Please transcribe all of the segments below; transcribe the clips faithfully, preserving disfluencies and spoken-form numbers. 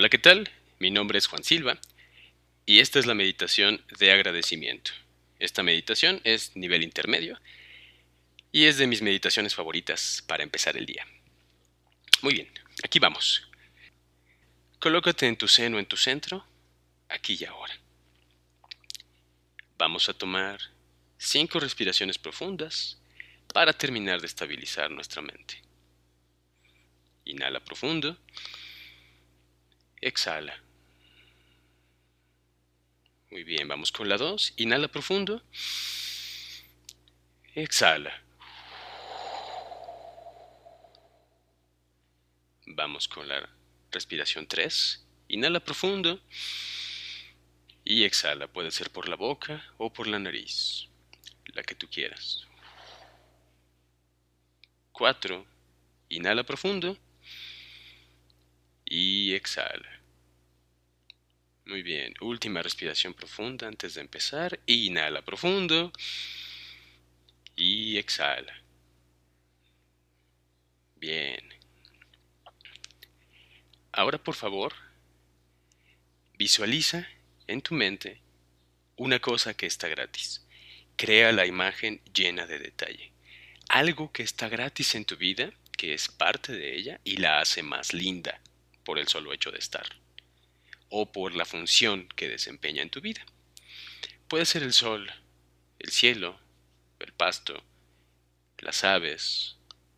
Hola, ¿qué tal? Mi nombre es Juan Silva y esta es la meditación de agradecimiento. Esta meditación es nivel intermedio y es de mis meditaciones favoritas para empezar el día. Muy bien, aquí vamos. Colócate en tu seno, en tu centro, aquí y ahora. Vamos a tomar cinco respiraciones profundas para terminar de estabilizar nuestra mente. Inhala profundo, exhala. Muy bien, vamos con la dos. Inhala profundo, exhala. Vamos con la respiración tres. Inhala profundo y exhala. Puede ser por la boca o por la nariz, la que tú quieras. cuatro. Inhala profundo y exhala. Muy bien. Última respiración profunda antes de empezar. Inhala profundo y exhala. Bien. Ahora, por favor, visualiza en tu mente una cosa que está gratis. Crea la imagen llena de detalle. Algo que está gratis en tu vida, que es parte de ella y la hace más linda por el solo hecho de estar, o por la función que desempeña en tu vida. Puede ser el sol, el cielo, el pasto, las aves,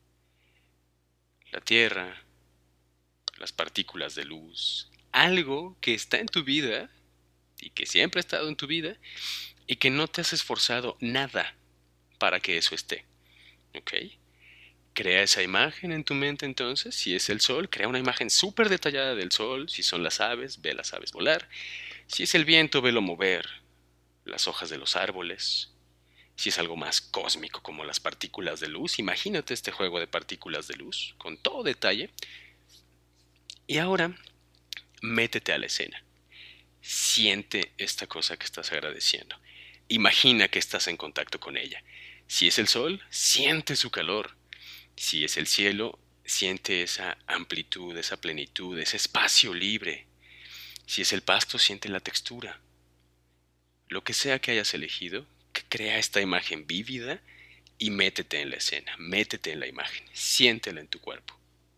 la tierra, las partículas de luz, algo que está en tu vida y que siempre ha estado en tu vida y que no te has esforzado nada para que eso esté. ¿Ok? Crea esa imagen en tu mente entonces. Si es el sol, crea una imagen súper detallada del sol. Si son las aves, ve las aves volar. Si es el viento, velo mover las hojas de los árboles. Si es algo más cósmico como las partículas de luz, imagínate este juego de partículas de luz con todo detalle. Y ahora, métete a la escena. Siente esta cosa que estás agradeciendo. Imagina que estás en contacto con ella. Si es el sol, siente su calor. Si es el cielo, siente esa amplitud, esa plenitud, ese espacio libre. Si es el pasto, siente la textura. Lo que sea que hayas elegido, que crea esta imagen vívida y métete en la escena, métete en la imagen, siéntela en tu cuerpo.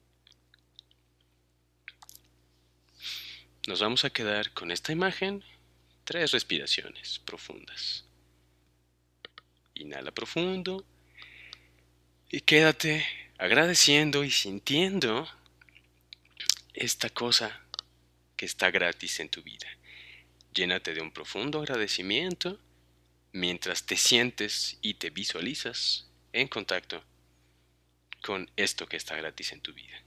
Nos vamos a quedar con esta imagen tres respiraciones profundas. Inhala profundo y quédate agradeciendo y sintiendo esta cosa que está gratis en tu vida. Llénate de un profundo agradecimiento mientras te sientes y te visualizas en contacto con esto que está gratis en tu vida.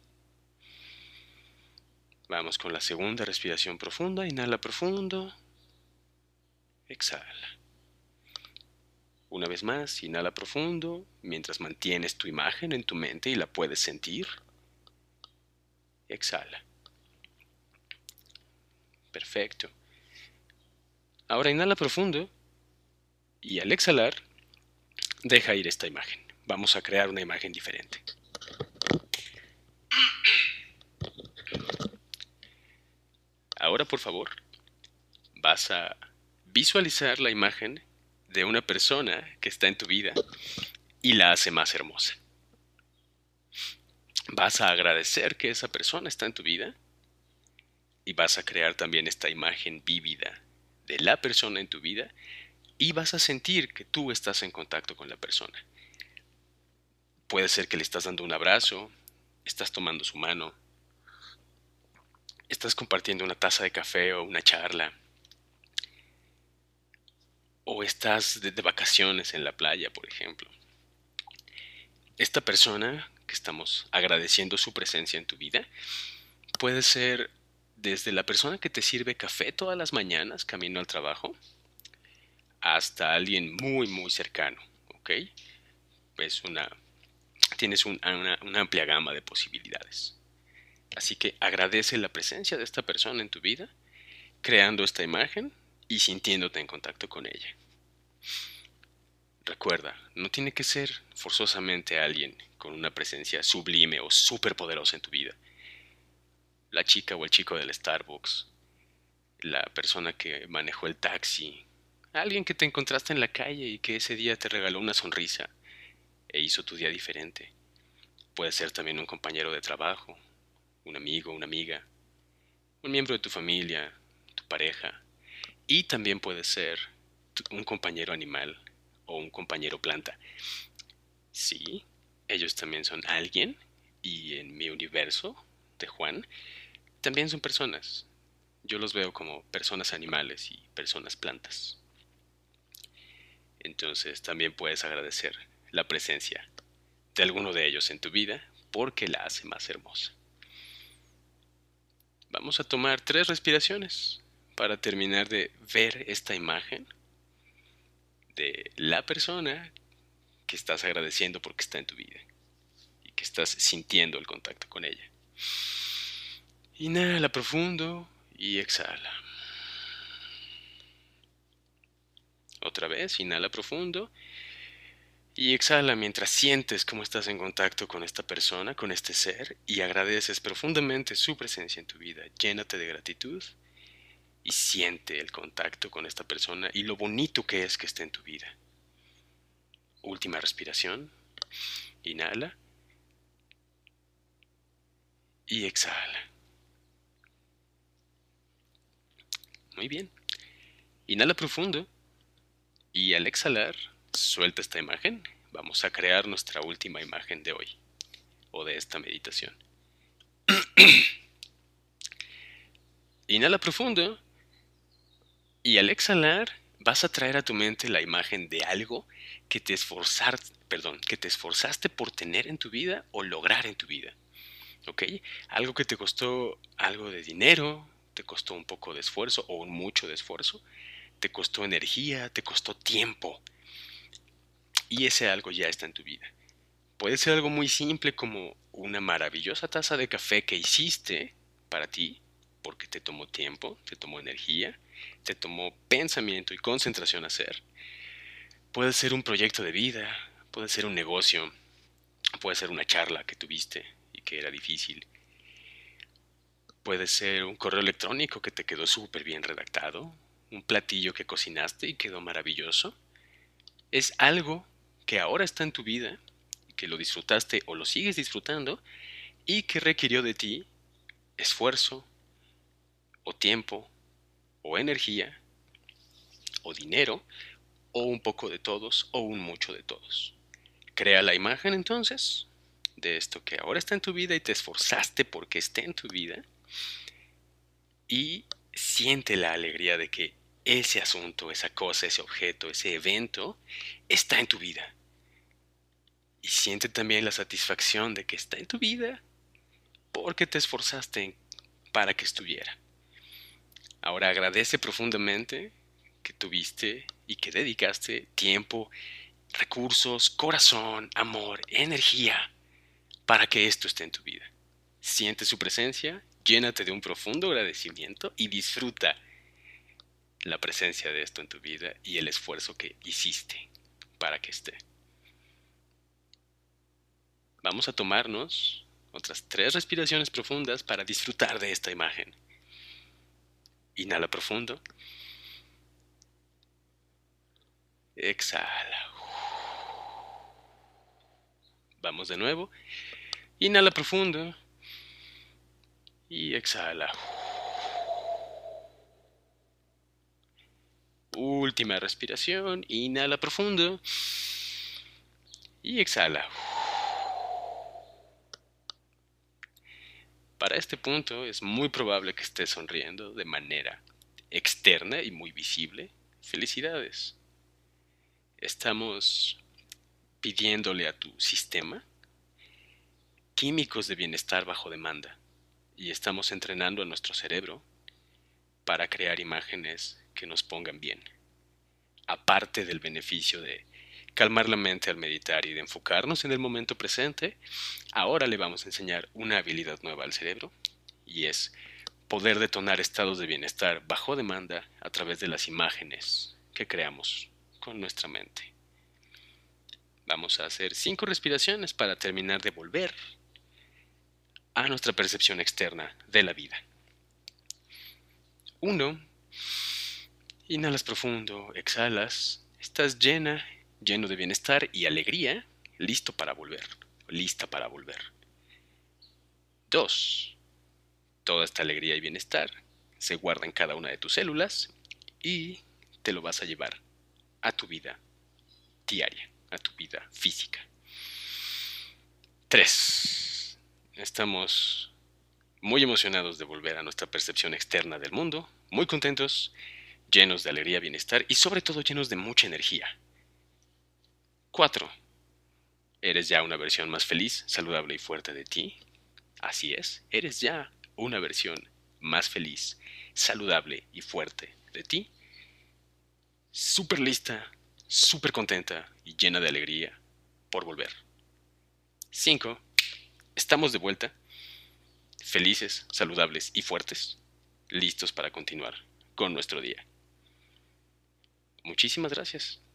Vamos con la segunda respiración profunda. Inhala profundo. Exhala. Una vez más, inhala profundo mientras mantienes tu imagen en tu mente y la puedes sentir. Exhala. Perfecto. Ahora inhala profundo y al exhalar, deja ir esta imagen. Vamos a crear una imagen diferente. Ahora, por favor, vas a visualizar la imagen de una persona que está en tu vida y la hace más hermosa. Vas a agradecer que esa persona está en tu vida y vas a crear también esta imagen vívida de la persona en tu vida y vas a sentir que tú estás en contacto con la persona. Puede ser que le estás dando un abrazo, estás tomando su mano, estás compartiendo una taza de café o una charla, o estás de, de vacaciones en la playa, por ejemplo. Esta persona que estamos agradeciendo su presencia en tu vida puede ser desde la persona que te sirve café todas las mañanas camino al trabajo hasta alguien muy muy cercano, ¿ok? Es una, tienes un, una, una amplia gama de posibilidades. Así que agradece la presencia de esta persona en tu vida, creando esta imagen y sintiéndote en contacto con ella. Recuerda, no tiene que ser forzosamente alguien con una presencia sublime o superpoderosa en tu vida. la chica o el chico del Starbucks, la persona que manejó el taxi, alguien que te encontraste en la calle y que ese día te regaló una sonrisa e hizo tu día diferente. Puede ser también un compañero de trabajo, un amigo, una amiga, un miembro de tu familia, tu pareja, y también puede ser un compañero animal o un compañero planta. Sí, ellos también son alguien y en mi universo de Juan también son personas. Yo los veo como personas animales y personas plantas. Entonces también puedes agradecer la presencia de alguno de ellos en tu vida porque la hace más hermosa. Vamos a tomar tres respiraciones para terminar de ver esta imagen de la persona que estás agradeciendo porque está en tu vida y que estás sintiendo el contacto con ella. Inhala profundo y exhala. Otra vez, inhala profundo y exhala mientras sientes cómo estás en contacto con esta persona, con este ser, y agradeces profundamente su presencia en tu vida. Llénate de gratitud y siente el contacto con esta persona y lo bonito que es que esté en tu vida. Última respiración. Inhala y exhala. Muy bien. Inhala profundo y al exhalar, suelta esta imagen. Vamos a crear nuestra última imagen de hoy o de esta meditación. Inhala profundo y al exhalar vas a traer a tu mente la imagen de algo que te esforzar, perdón, que te esforzaste por tener en tu vida o lograr en tu vida. ¿Ok? Algo que te costó algo de dinero, te costó un poco de esfuerzo o un mucho de esfuerzo, te costó energía, te costó tiempo. Y ese algo ya está en tu vida. Puede ser algo muy simple como una maravillosa taza de café que hiciste para ti, porque te tomó tiempo, te tomó energía, te tomó pensamiento y concentración hacer. Puede ser un proyecto de vida, puede ser un negocio, puede ser una charla que tuviste y que era difícil. Puede ser un correo electrónico que te quedó súper bien redactado, un platillo que cocinaste y quedó maravilloso. Es algo que ahora está en tu vida, que lo disfrutaste o lo sigues disfrutando y que requirió de ti esfuerzo o tiempo o energía o dinero o un poco de todos o un mucho de todos. Crea la imagen entonces de esto que ahora está en tu vida y te esforzaste porque esté en tu vida y siente la alegría de que ese asunto, esa cosa, ese objeto, ese evento está en tu vida. Y siente también la satisfacción de que está en tu vida porque te esforzaste para que estuviera. Ahora agradece profundamente que tuviste y que dedicaste tiempo, recursos, corazón, amor, energía para que esto esté en tu vida. Siente su presencia, llénate de un profundo agradecimiento y disfruta la presencia de esto en tu vida y el esfuerzo que hiciste para que esté. Vamos a tomarnos otras tres respiraciones profundas para disfrutar de esta imagen. Inhala profundo. Exhala. Vamos de nuevo. Inhala profundo. Y exhala. Última respiración. Inhala profundo. Y exhala. Para este punto es muy probable que estés sonriendo de manera externa y muy visible. Felicidades. Estamos pidiéndole a tu sistema químicos de bienestar bajo demanda y estamos entrenando a nuestro cerebro para crear imágenes que nos pongan bien. Aparte del beneficio de calmar la mente al meditar y de enfocarnos en el momento presente, ahora le vamos a enseñar una habilidad nueva al cerebro y es poder detonar estados de bienestar bajo demanda a través de las imágenes que creamos con nuestra mente. Vamos a hacer cinco respiraciones para terminar de volver a nuestra percepción externa de la vida. Uno, inhalas profundo, exhalas, estás llena, lleno de bienestar y alegría, listo para volver, lista para volver. Dos, toda esta alegría y bienestar se guarda en cada una de tus células y te lo vas a llevar a tu vida diaria, a tu vida física. Tres, estamos muy emocionados de volver a nuestra percepción externa del mundo, muy contentos, llenos de alegría, bienestar y sobre todo llenos de mucha energía. Cuatro, eres ya una versión más feliz, saludable y fuerte de ti. Así es, eres ya una versión más feliz, saludable y fuerte de ti. Súper lista, súper contenta y llena de alegría por volver. Cinco, estamos de vuelta, felices, saludables y fuertes, listos para continuar con nuestro día. Muchísimas gracias.